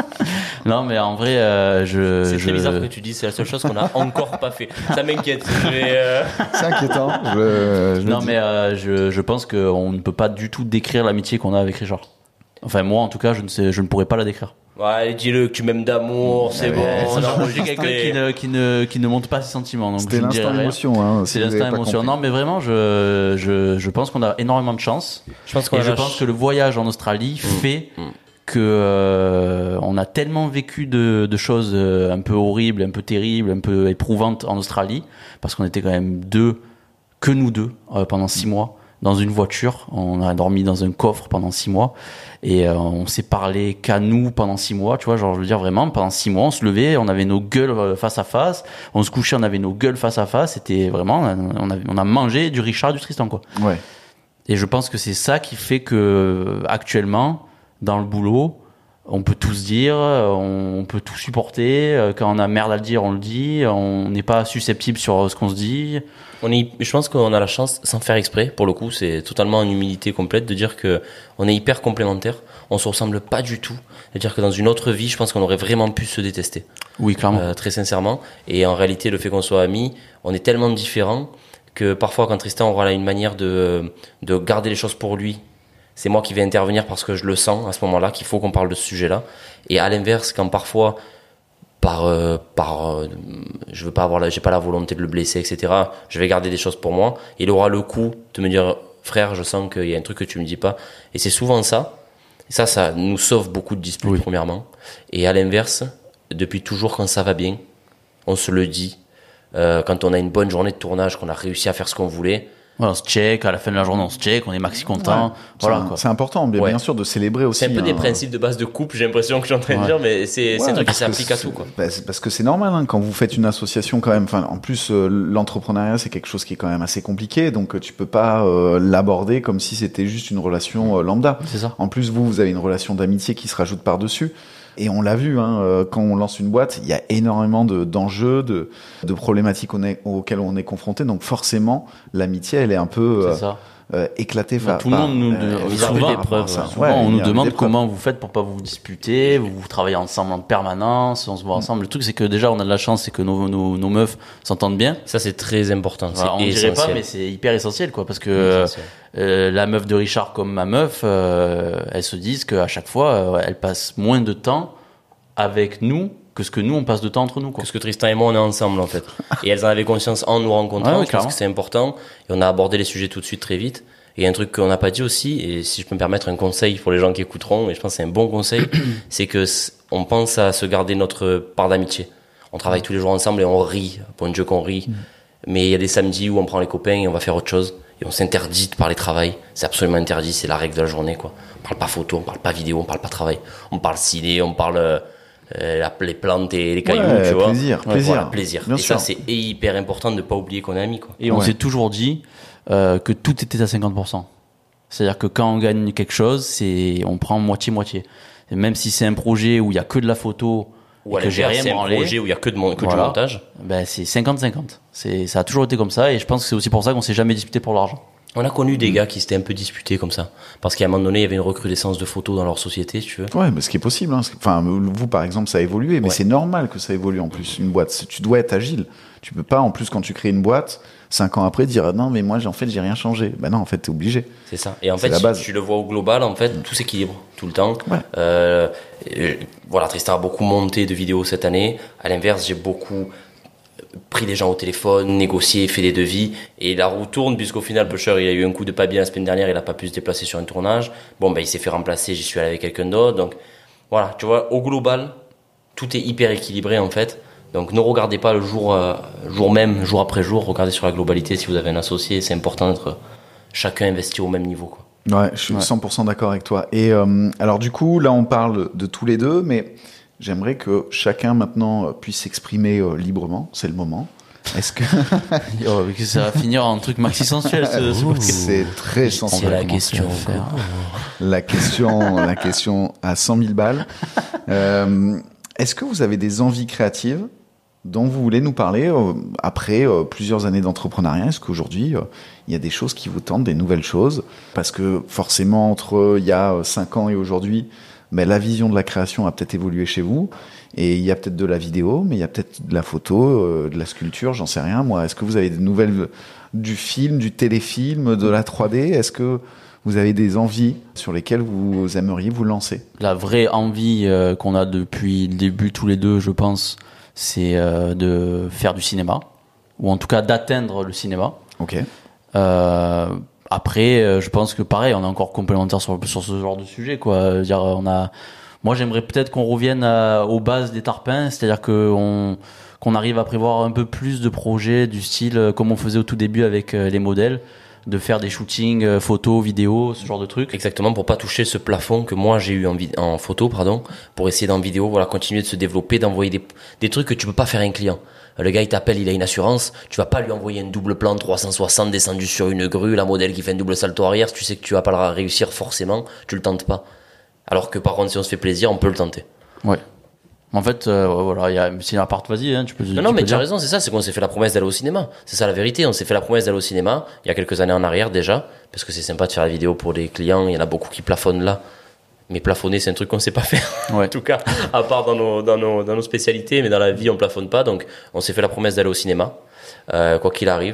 Non, mais en vrai, euh, je. C'est je... très bizarre que tu dis c'est la seule chose qu'on n'a encore pas fait. Ça m'inquiète. Mais euh... C'est inquiétant. Je, je non, mais euh, je, je pense qu'on ne peut pas du tout décrire l'amitié qu'on a avec Richard. Enfin, moi, en tout cas, je ne sais, je ne pourrais pas la décrire. Ouais, dis-le que tu m'aimes d'amour, c'est ouais, bon. Ça, j'ai quelqu'un qui ne, qui ne, qui ne montre pas ses sentiments. Donc C'était l'instant émotion, hein. C'est l'instant émotion. Non, mais vraiment, je, je, je pense qu'on a énormément de chance. Je pense qu'on Et a je la pense ch... que le voyage en Australie mmh. fait mmh. que, euh, on a tellement vécu de, de choses un peu horribles, un peu terribles, un peu éprouvantes en Australie. Parce qu'on était quand même deux, que nous deux, euh, pendant six mois. Dans une voiture, on a dormi dans un coffre pendant six mois et euh, on s'est parlé qu'à nous pendant six mois, tu vois, genre je veux dire vraiment pendant six mois on se levait, on avait nos gueules face à face, on se couchait, on avait nos gueules face à face, c'était vraiment on a, on a mangé du Richard, du Tristan quoi. Ouais. Et je pense que c'est ça qui fait que actuellement dans le boulot on peut tout se dire, on peut tout supporter. Quand on a merde à le dire, on le dit. On n'est pas susceptible sur ce qu'on se dit. On est, je pense qu'on a la chance, sans faire exprès, pour le coup, c'est totalement une humilité complète de dire que on est hyper complémentaires. On se ressemble pas du tout. C'est-à-dire que dans une autre vie, je pense qu'on aurait vraiment pu se détester. Oui, clairement. Euh, très sincèrement. Et en réalité, le fait qu'on soit amis, on est tellement différents que parfois, quand Tristan aura une manière de, de garder les choses pour lui, c'est moi qui vais intervenir parce que je le sens à ce moment-là qu'il faut qu'on parle de ce sujet-là. Et à l'inverse, quand parfois, par, euh, par, euh, je veux pas avoir, la, j'ai pas la volonté de le blesser, et cetera. Je vais garder des choses pour moi. Il aura le coup de me dire, frère, je sens qu'il y a un truc que tu me dis pas. Et c'est souvent ça. Et ça, ça nous sauve beaucoup de disputes, oui. premièrement. Et à l'inverse, depuis toujours, quand ça va bien, on se le dit. Euh, quand on a une bonne journée de tournage, qu'on a réussi à faire ce qu'on voulait. Voilà, on se check, à la fin de la journée, on se check, on est maxi content. Ouais, voilà, c'est, quoi. C'est important, bien, ouais. bien sûr, de célébrer aussi. C'est un peu hein. des principes de base de couple, j'ai l'impression que je suis en train de ouais. dire, mais c'est, ouais, c'est un truc qui s'applique à tout, quoi. Bah, c'est parce que c'est normal, hein, quand vous faites une association, quand même. Enfin, en plus, euh, l'entrepreneuriat, c'est quelque chose qui est quand même assez compliqué, donc euh, tu peux pas euh, l'aborder comme si c'était juste une relation euh, lambda. C'est ça. En plus, vous, vous avez une relation d'amitié qui se rajoute par-dessus. Et on l'a vu, hein, euh, quand on lance une boîte, il y a énormément de, d'enjeux, de, de problématiques on est, auxquelles on est confronté. Donc forcément, l'amitié, elle est un peu euh, c'est ça. Euh, éclaté. Bah, tout le monde nous euh, de, souvent, souvent, souvent ouais, on nous demande comment vous faites pour pas vous disputer, vous, vous travaillez ensemble en permanence, on se voit ensemble. Le truc c'est que déjà on a de la chance, c'est que nos, nos, nos meufs s'entendent bien. Ça c'est très important. Voilà, c'est on essentiel. dirait pas, mais c'est hyper essentiel quoi, parce que euh, euh, la meuf de Richard comme ma meuf, euh, elles se disent qu'à chaque fois euh, elles passent moins de temps avec nous que ce que nous on passe de temps entre nous quoi. Que ce que Tristan et moi on est ensemble en fait. Et elles en avaient conscience en nous rencontrant, ah, oui, je pense que c'est important. Et on a abordé les sujets tout de suite très vite. Et un truc qu'on n'a pas dit aussi, et si je peux me permettre un conseil pour les gens qui écouteront, et je pense que c'est un bon conseil, c'est que on pense à se garder notre part d'amitié. On travaille tous les jours ensemble et on rit, bon Dieu qu'on rit. Mais il y a des samedis où on prend les copains et on va faire autre chose. Et on s'interdit de parler travail. C'est absolument interdit, c'est la règle de la journée, quoi. On parle pas photo, on parle pas vidéo, on parle pas travail. On parle ciné, on parle euh, la, les plantes et les cailloux, ouais, tu vois. Plaisir, ouais, plaisir. Voilà, plaisir. Bien et sûr. ça, c'est hyper important de ne pas oublier qu'on est amis, quoi. Et on ouais. s'est toujours dit euh, que tout était à cinquante pour cent. C'est-à-dire que quand on gagne quelque chose, c'est on prend moitié-moitié. Et même si c'est un projet où il y a que de la photo ou et que j'ai rien c'est branlé, un projet où il y a que, de mon, que voilà, du montage, ben c'est cinquante cinquante. C'est, ça a toujours été comme ça et je pense que c'est aussi pour ça qu'on s'est jamais disputé pour l'argent. On a connu des gars qui s'étaient un peu disputés comme ça. Parce qu'à un moment donné, il y avait une recrudescence de photos dans leur société, si tu veux. Ouais, mais ce qui est possible. Hein. Enfin, vous, par exemple, ça a évolué, mais ouais. c'est normal que ça évolue en plus, une boîte. Tu dois être agile. Tu peux pas, en plus, quand tu crées une boîte, cinq ans après, dire non, mais moi, en fait, j'ai rien changé. Ben non, en fait, t'es obligé. C'est ça. Et en c'est fait, la base. tu le vois au global, en fait, tout s'équilibre tout le temps. Ouais. Euh, et, voilà, Tristan a beaucoup monté de vidéos cette année. À l'inverse, j'ai beaucoup pris les gens au téléphone, négocié, fait des devis, et la roue tourne puisqu'au final Pusher il a eu un coup de pas bien la semaine dernière, il a pas pu se déplacer sur un tournage. Bon ben il s'est fait remplacer, j'y suis allé avec quelqu'un d'autre. Donc voilà, tu vois, au global, tout est hyper équilibré en fait. Donc ne regardez pas le jour euh, jour même, jour après jour, regardez sur la globalité. Si vous avez un associé, c'est important d'être chacun investi au même niveau, quoi. Ouais, je suis ouais. cent pour cent d'accord avec toi. Et euh, alors du coup, là on parle de tous les deux, mais j'aimerais que chacun maintenant puisse s'exprimer euh, librement. C'est le moment. Est-ce que oh, ça va finir en truc maxi sensuel ce, ce podcast. C'est très sensuel. C'est la question. La question, la question à cent mille balles. Euh, est-ce que vous avez des envies créatives dont vous voulez nous parler euh, après euh, plusieurs années d'entrepreneuriat? Est-ce qu'aujourd'hui euh, il y a des choses qui vous tentent, des nouvelles choses? Parce que forcément entre euh, il y a cinq ans et aujourd'hui, mais la vision de la création a peut-être évolué chez vous, et il y a peut-être de la vidéo, mais il y a peut-être de la photo, euh, de la sculpture, j'en sais rien moi. Est-ce que vous avez des nouvelles du film, du téléfilm, de la trois D? Est-ce que vous avez des envies sur lesquelles vous aimeriez vous lancer? La vraie envie euh, qu'on a depuis le début tous les deux, je pense, c'est euh, de faire du cinéma, ou en tout cas d'atteindre le cinéma. Ok. Euh, Après, euh, je pense que pareil, on est encore complémentaires sur, sur ce genre de sujet, quoi. Dire, on a, moi, j'aimerais peut-être qu'on revienne à, aux bases des tarpins, c'est-à-dire que on, qu'on arrive à prévoir un peu plus de projets du style euh, comme on faisait au tout début avec euh, les modèles, de faire des shootings, euh, photos, vidéos, ce genre de trucs. Exactement, pour pas toucher ce plafond que moi j'ai eu en, vid- en photo, pardon, pour essayer d'en vidéo, voilà, continuer de se développer, d'envoyer des, des trucs que tu peux pas faire à un client. Le gars il t'appelle, il a une assurance, tu vas pas lui envoyer un double plan trois cent soixante descendu sur une grue, la modèle qui fait un double salto arrière, tu sais que tu vas pas le réussir forcément, tu le tentes pas. Alors que par contre si on se fait plaisir, on peut le tenter. Ouais. En fait, euh, voilà, il y a, si la part, vas-y, hein, tu peux. Non, tu non, mais peux tu as dire. raison, c'est ça, c'est qu'on s'est fait la promesse d'aller au cinéma. C'est ça la vérité, on s'est fait la promesse d'aller au cinéma, il y a quelques années en arrière déjà, parce que c'est sympa de faire la vidéo pour les clients, il y en a beaucoup qui plafonnent là. Mais plafonner, c'est un truc qu'on sait pas faire. Ouais. En tout cas, à part dans nos, dans nos, dans nos spécialités, mais dans la vie, on plafonne pas. Donc, on s'est fait la promesse d'aller au cinéma, euh, quoi qu'il arrive.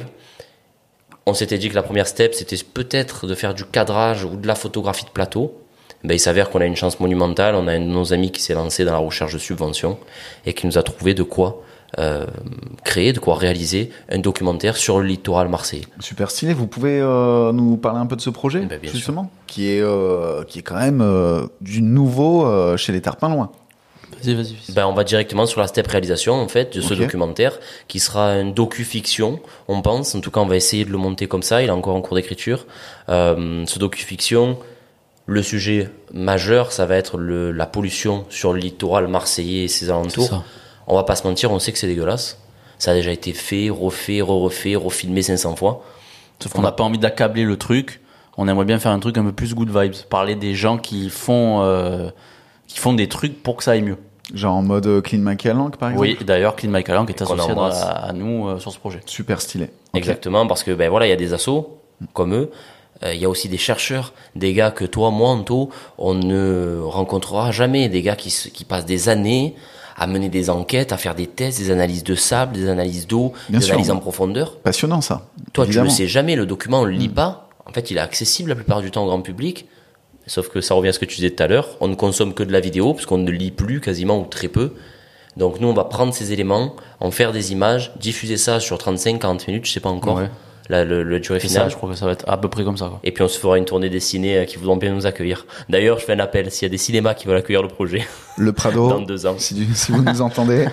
On s'était dit que la première step, c'était peut-être de faire du cadrage ou de la photographie de plateau. Ben, il s'avère qu'on a une chance monumentale. On a un de nos amis qui s'est lancé dans la recherche de subventions et qui nous a trouvé de quoi euh, créer, de quoi réaliser un documentaire sur le littoral marseillais. Super stylé. Vous pouvez euh, nous parler un peu de ce projet, ben, bien justement, sûr. qui est euh, qui est quand même euh, du nouveau euh, chez les Tarpins Loin. Vas-y, vas-y. vas-y. Ben, on va directement sur la step réalisation, en fait, de ce Okay. documentaire, qui sera un docu-fiction, on pense. En tout cas, on va essayer de le monter comme ça. Il est encore en cours d'écriture. Euh, ce docu-fiction, le sujet majeur, ça va être le, la pollution sur le littoral marseillais et ses alentours. C'est ça. On va pas se mentir, on sait que c'est dégueulasse. Ça a déjà été fait, refait, re-refait, refilmé cinq cents fois. Sauf qu'on n'a pas envie d'accabler le truc. On aimerait bien faire un truc un peu plus good vibes. Parler des gens qui font, euh, qui font des trucs pour que ça aille mieux. Genre en mode euh, Clean Macalang, par exemple. Oui, d'ailleurs, Clean My Calang est Qu'on associé à, embrasse. à nous euh, sur ce projet. Super stylé. Ok. Exactement, parce que ben voilà, il y a des assos comme eux. Euh, Il y a aussi des chercheurs, des gars que toi, moi, Anto, on ne rencontrera jamais. Des gars qui, se- qui passent des années à mener des enquêtes, à faire des tests, des analyses de sable, des analyses d'eau, Bien des sûr. analyses en profondeur. Passionnant, ça. Toi, Évidemment. tu le sais jamais, le document, on le lit pas. En fait, il est accessible la plupart du temps au grand public. Sauf que ça revient à ce que tu disais tout à l'heure. On ne consomme que de la vidéo, parce qu'on ne lit plus quasiment ou très peu. Donc nous, on va prendre ces éléments, en faire des images, diffuser ça sur trente-cinq à quarante minutes, je sais pas encore, Ouais. la, le, le durée C'est finale. ça, je crois que ça va être à peu près comme ça. Quoi. Et puis on se fera une tournée dessinée euh, qui voudront bien nous accueillir. D'ailleurs, je fais un appel, s'il y a des cinémas qui veulent accueillir le projet Le Prado, dans deux ans. si, du- si vous nous entendez.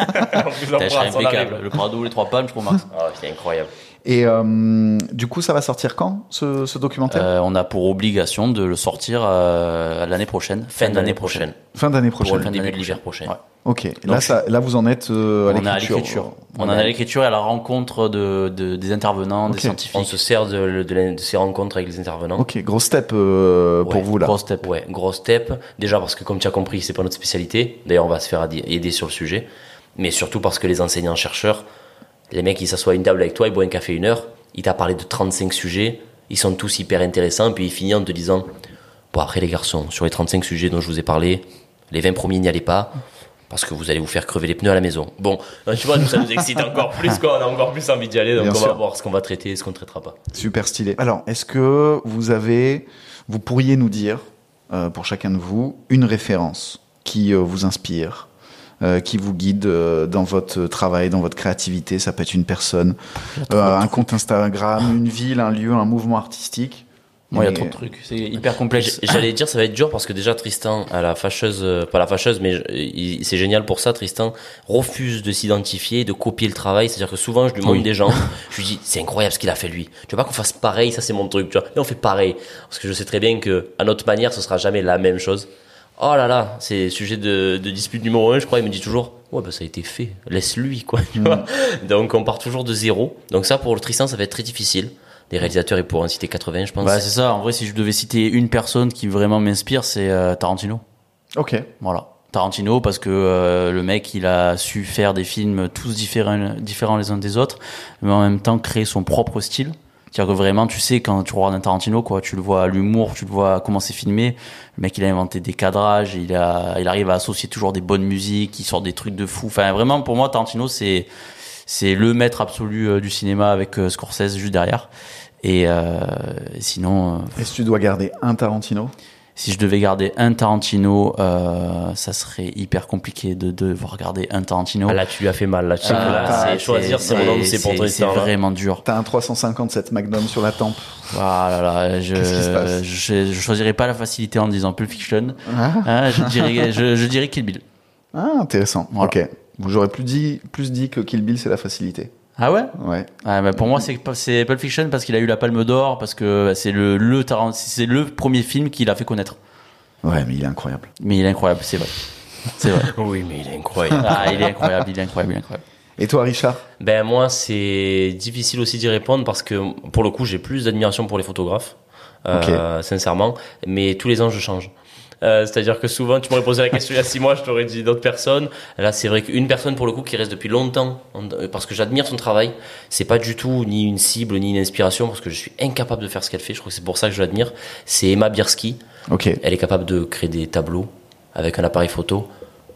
On vous Putain, je serais embrasse, on impeccable. arrive. Le Prado, les trois palmes, je trouve max. Ah, c'est incroyable. Et euh, du coup, ça va sortir quand, ce, ce documentaire Euh, on a pour obligation de le sortir euh, l'année prochaine, Fin d'année prochaine. Fin d'année Pour prochaine. le début d'année de l'hiver prochaine. prochain. Ouais. Ok. Là, ça, là, vous en êtes euh, à On est à l'écriture. l'écriture. On en est à l'écriture et à la rencontre de, de des intervenants, Ok. des scientifiques. On se sert de, de, la- de ces rencontres avec les intervenants. Ok, gros step euh, pour Ouais, vous là. Gros step. Ouais, gros step. Déjà parce que comme tu as compris, c'est pas notre spécialité. D'ailleurs, on va se faire adi- aider sur le sujet. Mais surtout parce que les enseignants-chercheurs, les mecs, ils s'assoient à une table avec toi, ils boivent un café une heure, ils t'a parlé de trente-cinq sujets, ils sont tous hyper intéressants, puis ils finissent en te disant, bon après les garçons, sur les trente-cinq sujets dont je vous ai parlé, les vingt premiers n'y allez pas, parce que vous allez vous faire crever les pneus à la maison. Bon, tu vois, nous, ça nous excite encore plus, quoi. On a encore plus envie d'y aller, donc Bien on sûr. va voir ce qu'on va traiter et ce qu'on ne traitera pas. Super stylé. Alors, est-ce que vous avez, vous pourriez nous dire, euh, pour chacun de vous, une référence qui euh, vous inspire, euh, qui vous guide euh, dans votre travail, dans votre créativité? Ça peut être une personne, euh, un compte Instagram, une ville, un lieu, un mouvement artistique. Moi, il y a Mais- trop de trucs. C'est hyper complexe. J'allais dire, ça va être dur parce que déjà Tristan, à la fâcheuse, euh, pas la fâcheuse, mais je- il- c'est génial pour ça. Tristan refuse de s'identifier, de copier le travail. C'est-à-dire que souvent, je lui montre Oui. des gens, je lui dis, c'est incroyable ce qu'il a fait lui. Tu veux pas qu'on fasse pareil? Ça, c'est mon truc, tu vois. Et on fait pareil. Parce que je sais très bien que, à notre manière, ce sera jamais la même chose. Oh là là, c'est sujet de, de dispute numéro un, je crois. Il me dit toujours, ouais, bah, ça a été fait. Laisse-lui, quoi, tu vois. Donc, on part toujours de zéro. Donc ça, pour le Tristan, ça va être très difficile. Les réalisateurs, ils pourront en citer quatre-vingts, je pense. Bah, c'est ça. En vrai, si je devais citer une personne qui vraiment m'inspire, c'est euh, Tarantino. Ok. Voilà. Tarantino, parce que euh, le mec, il a su faire des films tous différents, différents les uns des autres, mais en même temps créer son propre style. C'est-à-dire que vraiment, tu sais, quand tu regardes un Tarantino, quoi, tu le vois à l'humour, tu le vois à comment c'est filmé. Le mec, il a inventé des cadrages, il a, il arrive à associer toujours des bonnes musiques, il sort des trucs de fou. Enfin, vraiment, pour moi, Tarantino, c'est, c'est le maître absolu euh, du cinéma avec euh, Scorsese juste derrière. Et euh, sinon, euh, Est-ce que tu dois garder un Tarantino? si je devais garder un Tarantino, euh, ça serait hyper compliqué de devoir garder un Tarantino. Ah, là, tu lui as fait mal, là. Tu sais que Ah, là, c'est choisir, c'est mon nom, c'est pour c'est Tristan. là. vraiment dur. T'as un trois cent cinquante-sept Magnum sur la tempe. Voilà, là, je, Qu'est-ce qui se passe je, je choisirais pas la facilité en disant Pulp Fiction. Ah, Hein, je dirais, je, je dirais Kill Bill. ah, intéressant. Voilà. Ok. J'aurais plus dit, plus dit que Kill Bill, c'est la facilité. Ah ouais? Ouais. Ah, bah, pour moi, c'est, c'est Pulp Fiction parce qu'il a eu la Palme d'Or, parce que c'est le, le Tarant- c'est le premier film qui l'a fait connaître. Ouais, mais il est incroyable. Mais il est incroyable, c'est vrai. C'est vrai. Oui, mais il est incroyable. Ah, il est incroyable, il est incroyable, il est incroyable. Et toi, Richard? Ben moi, c'est difficile aussi d'y répondre parce que pour le coup, j'ai plus d'admiration pour les photographes, euh, sincèrement. Mais tous les ans, je change. Euh, c'est-à-dire que souvent, tu m'aurais posé la question il y a six mois, je t'aurais dit d'autres personnes. Là, c'est vrai qu'une personne pour le coup qui reste depuis longtemps, parce que j'admire son travail. C'est pas du tout ni une cible ni une inspiration parce que je suis incapable de faire ce qu'elle fait. Je crois que c'est pour ça que je l'admire. C'est Emma Bierski. Ok. Elle est capable de créer des tableaux avec un appareil photo.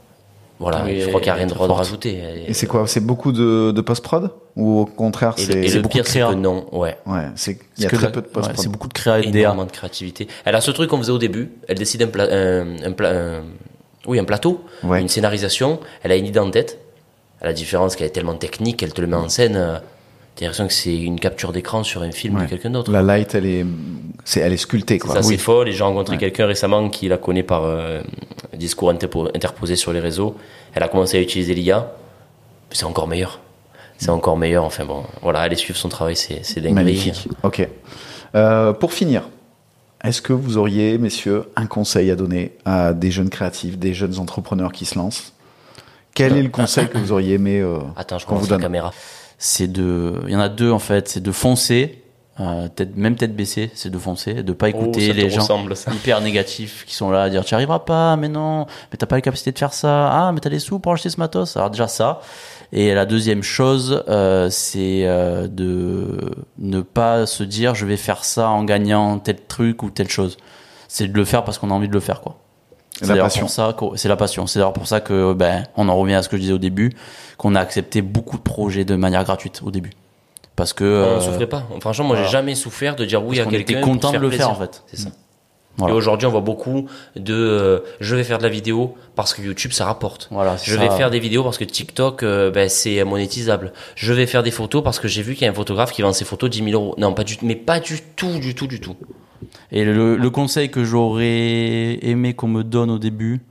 Voilà, Oui, je crois qu'il n'y a rien de elle est de forte. rajouter. Elle est- Et c'est quoi? C'est beaucoup de, de post-prod? Ou au contraire, Et, c'est... le- et c'est le beaucoup pire, de c'est créa. que non, ouais. Ouais, c'est... Il y a que très la- peu de ouais, post-prod. c'est beaucoup de créa et de D A. Énormément de créativité. Elle a ce truc qu'on faisait au début. Elle décide un, pla- un, un, pla- un- oui, un plateau, Ouais. une scénarisation. Elle a une idée en tête. La différence qu'elle est tellement technique, qu'elle te le met en scène. Euh, t'as l'impression que c'est une capture d'écran sur un film ouais. de quelqu'un d'autre. La light, elle est, c'est, elle est sculptée, quoi. Ça, oui. c'est folle. Et j'ai rencontré ouais. quelqu'un récemment qui la connaît par euh, discours interpo- interposé sur les réseaux. Elle a commencé à utiliser l'I A. C'est encore meilleur. C'est encore meilleur. Enfin bon, voilà, allez suivre son travail, c'est, c'est dingue. Magnifique. Ok. Euh, pour finir, est-ce que vous auriez, messieurs, un conseil à donner à des jeunes créatifs, des jeunes entrepreneurs qui se lancent? Quel est le conseil que vous auriez aimé euh, Attends, je qu'on vous commence la donne? caméra. C'est de, il y en a deux en fait, c'est de foncer, euh, tête, même tête baissée, c'est de foncer, de pas écouter Oh, ça te les gens ressemble, ça. hyper négatifs qui sont là à dire tu n'y arriveras pas, mais non, mais t'as pas la capacité de faire ça, ah mais t'as des sous pour acheter ce matos. Alors déjà ça. Et la deuxième chose, euh, c'est euh, de ne pas se dire je vais faire ça en gagnant tel truc ou telle chose. C'est de le faire parce qu'on a envie de le faire, quoi. C'est La d'ailleurs passion. pour ça que, c'est la passion. C'est d'ailleurs pour ça que, ben, on en revient à ce que je disais au début, qu'on a accepté beaucoup de projets de manière gratuite au début. Parce que, On euh, ne souffrait pas. Franchement, moi, voilà. j'ai jamais souffert de dire oui à qu'on quelqu'un. était pour content se de le plaisir. faire, en fait. C'est ça. Voilà. Et aujourd'hui, on voit beaucoup de euh, je vais faire de la vidéo parce que YouTube ça rapporte. Voilà, c'est je ça. vais faire des vidéos parce que TikTok euh, ben, c'est monétisable. Je vais faire des photos parce que j'ai vu qu'il y a un photographe qui vend ses photos dix mille euros. Non, pas du mais pas du tout, du tout, du tout. Et le, le conseil que j'aurais aimé qu'on me donne au début,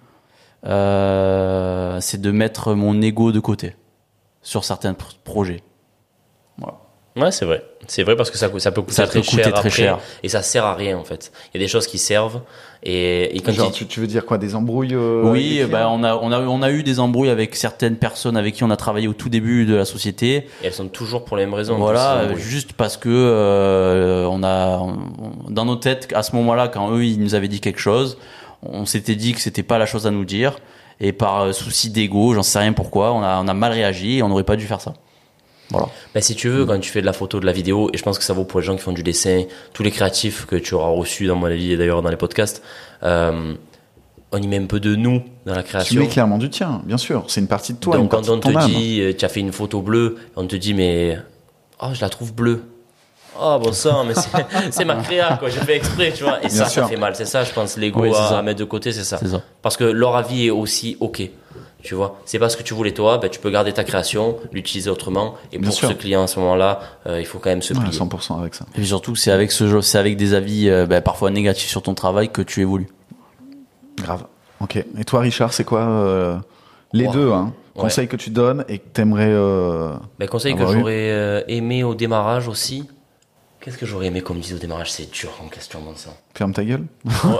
euh, c'est de mettre mon ego de côté sur certains pr- projets. Voilà. Ouais, c'est vrai. C'est vrai parce que ça, ça peut coûter Ça très peut coûter cher très après, cher. et ça sert à rien en fait. Il y a des choses qui servent et, et quand Genre, il- tu, tu veux dire quoi, des embrouilles euh, Oui, avec les bah, clients on a on a on a eu des embrouilles avec certaines personnes avec qui on a travaillé au tout début de la société. et elles sont toujours pour les mêmes raisons. Voilà, tous ces euh, embrouilles. juste parce que euh, on a on- dans nos têtes à ce moment-là, quand eux ils nous avaient dit quelque chose, on s'était dit que c'était pas la chose à nous dire, et par euh, souci d'ego, j'en sais rien pourquoi, on a on a mal réagi et on n'aurait pas dû faire ça. Voilà. Ben, si tu veux, quand tu fais de la photo, de la vidéo, et je pense que ça vaut pour les gens qui font du dessin, tous les créatifs que tu auras reçus dans mon avis et d'ailleurs dans les podcasts, euh, on y met un peu de nous dans la Tu création. mets clairement du tien, bien sûr. C'est une partie de toi, une Donc quand partie on de ton te âme. dit, euh, tu as fait une photo bleue, on te dit mais oh je la trouve bleue. Oh bon sang, mais c'est, c'est ma créa quoi, j'ai fait exprès, tu vois. Et Bien ça, sûr. ça fait mal, c'est ça, je pense, l'ego Oui, c'est à, ça. à mettre de côté, c'est ça. C'est ça. Parce que leur avis est aussi ok. Tu vois, c'est pas ce que tu voulais toi, ben, tu peux garder ta création, l'utiliser autrement. Et Bien pour sûr. ce client à ce moment-là, euh, il faut quand même se Ouais, plier. cent pour cent avec ça. Et puis surtout, c'est avec ce jeu, c'est avec des avis euh, bah, parfois négatifs sur ton travail que tu évolues. Grave. Ok. Et toi, Richard, c'est quoi euh, les Wow. deux hein, Ouais. conseils que tu donnes et que t'aimerais euh, Ben, conseil que avoir eu j'aurais euh, aimé au démarrage aussi. Qu'est-ce que j'aurais aimé qu'on me dise au démarrage? C'est dur en question, bon sang. ferme ta gueule.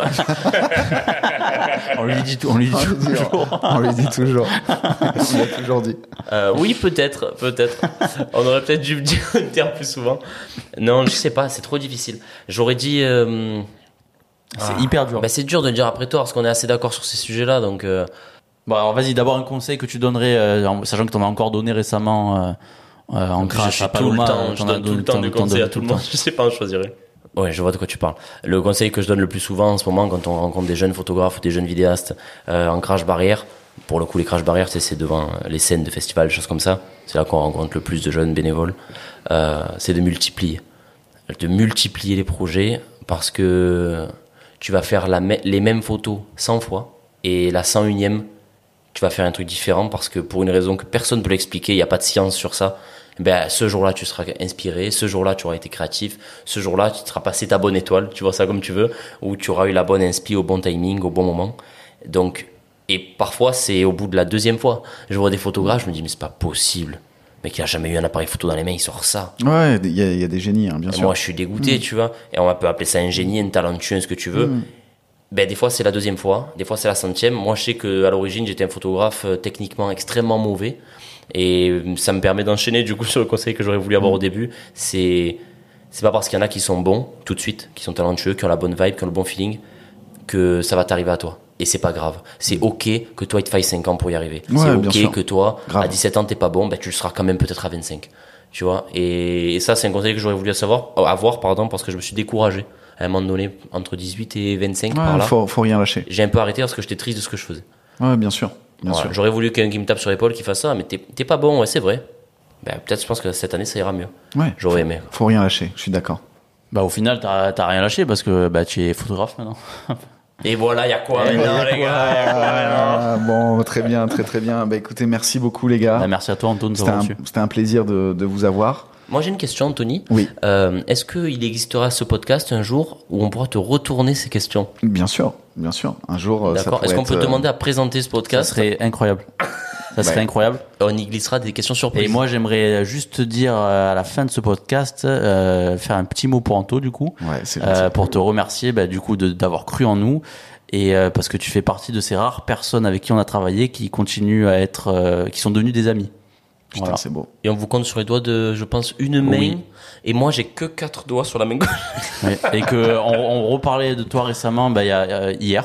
On lui dit, on lui dit toujours. On lui dit toujours. On l'a toujours dit. Euh, oui, peut-être, peut-être. On aurait peut-être dû me dire le terme plus souvent. Non, je sais pas, c'est trop difficile. J'aurais dit. Euh... C'est ah, hyper dur. Ben, c'est dur de le dire après toi parce qu'on est assez d'accord sur ces sujets-là, donc. Euh... Bon, alors vas-y, d'abord un conseil que tu donnerais, euh, en- sachant que t'en as encore donné récemment euh, euh, en je crash suis à tout Paloma. le temps, je t'en as donne tout donné- le temps t'en- des t'en conseils donnes à tout le monde. Je sais pas, je choisirais. Ouais, je vois de quoi tu parles. Le conseil que je donne le plus souvent en ce moment, quand on rencontre des jeunes photographes ou des jeunes vidéastes euh, en crash barrière, pour le coup, les crash barrières, c'est, c'est devant les scènes de festivals, des choses comme ça. C'est là qu'on rencontre le plus de jeunes bénévoles. Euh, c'est de multiplier, de multiplier les projets parce que tu vas faire la, les mêmes photos cent fois et la cent unième, tu vas faire un truc différent parce que pour une raison que personne ne peut l'expliquer, il n'y a pas de science sur ça. Ben, ce jour-là, tu seras inspiré, ce jour-là, tu auras été créatif, ce jour-là, tu te seras passé ta bonne étoile, tu vois ça comme tu veux, ou tu auras eu la bonne inspi au bon timing, au bon moment. Donc, et parfois, c'est au bout de la deuxième fois. Je vois des photographes, je me dis, mais c'est pas possible. Mais qui a jamais eu un appareil photo dans les mains, il sort ça. Ouais, il y, a- il y a des génies, hein, bien Et sûr. moi, je suis dégoûté, tu vois. Et on peut appeler ça un génie, un talentueux, ce que tu veux. Mm. Ben, des fois, c'est la deuxième fois. Des fois, c'est la centième. Moi, je sais que à l'origine, j'étais un photographe euh, techniquement extrêmement mauvais. Et euh, ça me permet d'enchaîner, du coup, sur le conseil que j'aurais voulu avoir Mm. au début. C'est, c'est pas parce qu'il y en a qui sont bons, tout de suite, qui sont talentueux, qui ont la bonne vibe, qui ont le bon feeling, que ça va t'arriver à toi. Et c'est pas grave. C'est ok que toi, il te faille cinq ans pour y arriver. Ouais, c'est bien sûr. ok que toi, Grave. à dix-sept ans, t'es pas bon, ben, tu le seras quand même peut-être à vingt-cinq. Tu vois. Et, et ça, c'est un conseil que j'aurais voulu savoir, avoir, pardon, parce que je me suis découragé à un moment donné, entre dix-huit et vingt-cinq, par Ouais, là. faut, faut rien lâcher. J'ai un peu arrêté parce que j'étais triste de ce que je faisais. Ouais, bien sûr. Bien Voilà. sûr. J'aurais voulu quelqu'un qui me tape sur l'épaule, qui fasse ça, mais t'es, t'es pas bon, ouais, c'est vrai. Ben, peut-être, je pense que cette année, ça ira mieux. Ouais. J'aurais aimé. Faut rien lâcher, je suis d'accord. Bah au final, t'as t'as rien lâché parce que bah tu es photographe maintenant. Et voilà, il y a quoi Et maintenant, voilà, les gars, y a quoi ah, bon, très bien, très très bien. Bah écoutez, merci beaucoup les gars. Bah, merci à toi Antoine de C'était t'avoir un, reçu. c'était un plaisir de, de vous avoir. Moi, j'ai une question, Anthony. Oui. Euh, est-ce qu'il existera ce podcast un jour où on pourra te retourner ces questions? Bien sûr, bien sûr. Un jour, euh, ça D'accord. Est-ce pourrait qu'on peut être, te euh, demander à présenter ce Ça podcast? serait incroyable. Ça serait Ouais. incroyable. On y glissera des questions surprises. Et moi, j'aimerais juste te dire euh, à la fin de ce podcast, euh, faire un petit mot pour Anto, du coup, Ouais, c'est gentil. euh, pour te remercier, bah, du coup, de, d'avoir cru en nous. Et euh, parce que tu fais partie de ces rares personnes avec qui on a travaillé qui continuent à être, euh, qui sont devenus des amis. Putain, Voilà. c'est beau. Et on vous compte sur les doigts de, je pense, une main. Oui. Et moi, j'ai que quatre doigts sur la main gauche. Ouais. Et que on, on reparlait de toi récemment, bah, il y a, euh, hier.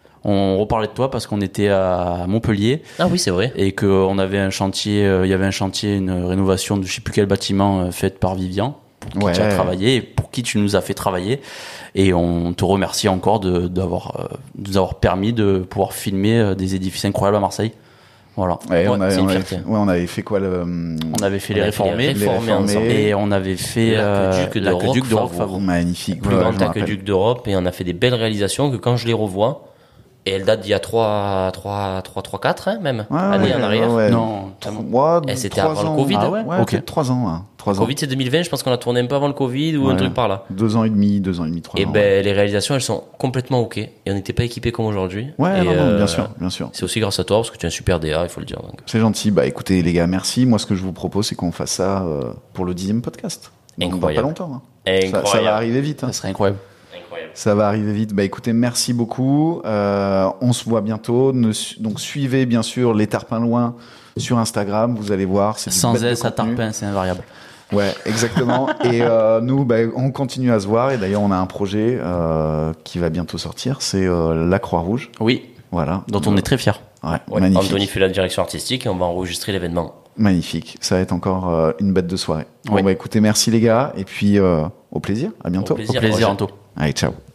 On reparlait de toi parce qu'on était à Montpellier Ah oui, c'est vrai. et que on avait un chantier, euh, il y avait un chantier, une rénovation de je sais plus quel bâtiment euh, faite par Vivian, pour qui Ouais. tu as travaillé et pour qui tu nous as fait travailler. Et on te remercie encore de d'avoir euh, de nous avoir permis de pouvoir filmer euh, des édifices incroyables à Marseille. Voilà. Ouais, Ouais, on, avait, c'est on, une avait, fierté. ouais, on avait fait quoi le, hum, On avait fait On les a fait les réformés, réformés les réformés. ensemble. et on avait fait L'aqueduc de l'aqueduc de Roquefort. Roquefort. magnifique. Plus Ouais, grand je me rappelle. aqueduc d'Europe, et on a fait des belles réalisations que quand je les revois, et elles datent d'il y a trois, trois, trois, trois, quatre, hein, même, Ouais, années ouais, en arrière. ouais. Non, Trois, Et c'était trois avant le ans. Covid. Ah ouais Ouais, Ok. peut-être trois ans. Hein. Trois ans. Covid, c'est deux mille vingt, je pense qu'on a tourné un peu avant le Covid ou un Ouais. truc par là. Deux ans et demi, deux ans et demi, trois Et ans. ben, les réalisations, elles sont complètement ok. Et on n'était pas équipés comme aujourd'hui. Ouais, Et, non, non, euh, bien sûr, bien sûr. C'est aussi grâce à toi, parce que tu es un super D A, il faut le dire. Donc. C'est gentil. Bah écoutez les gars, merci. Moi, ce que je vous propose, c'est qu'on fasse ça euh, pour le dixième podcast. Donc, dans Incroyable. pas longtemps. Hein. Ça, Incroyable. ça va arriver vite. Hein. ça serait incroyable. Incroyable. Ça va arriver vite. Bah écoutez, merci beaucoup. Euh, on se voit bientôt. Ne su- donc suivez bien sûr les Tarpins Loin sur Instagram. Vous allez voir. C'est du Sans bête de S à contenu. Tarpin, c'est invariable. Ouais, exactement. Et euh, nous, bah, on continue à se voir. Et d'ailleurs, on a un projet euh, qui va bientôt sortir. C'est euh, la Croix-Rouge. Oui, Voilà. dont on est très fiers. Ouais, Ouais, magnifique. Anthony fait la direction artistique et on va enregistrer l'événement. Magnifique. Ça va être encore euh, une bête de soirée. Bon, Oui. bah écoutez, merci les gars. Et puis, euh, au plaisir. À bientôt. Au plaisir. Au plaisir, Roger. Anto. Allez, ciao.